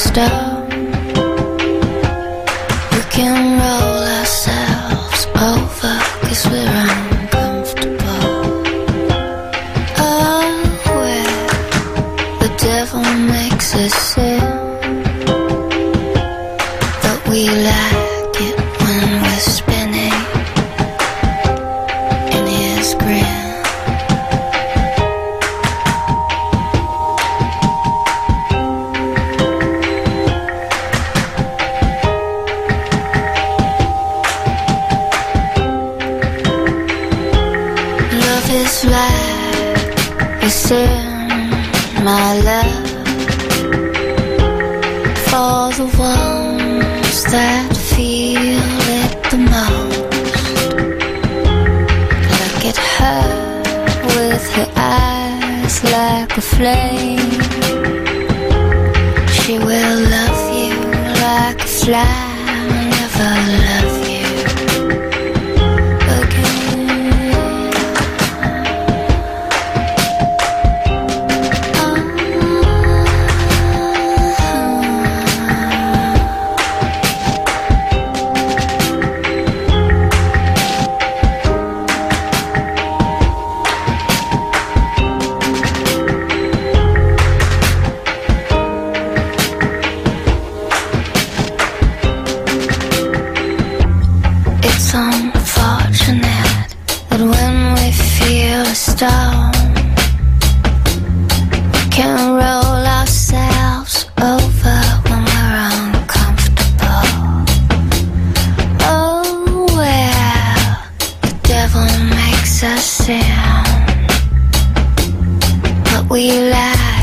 stone. We can roll ourselves over 'cause we're uncomfortable. Oh, where the devil makes us sin, but we like it when we're spinning in his grin. Is like a sin, my love, for the ones that feel it the most. Look at her with her eyes like a flame. She will love you like a fly, never love you. It's unfortunate that when we feel a storm, we can roll ourselves over when we're uncomfortable. Oh, well, the devil makes us sin, but we lie.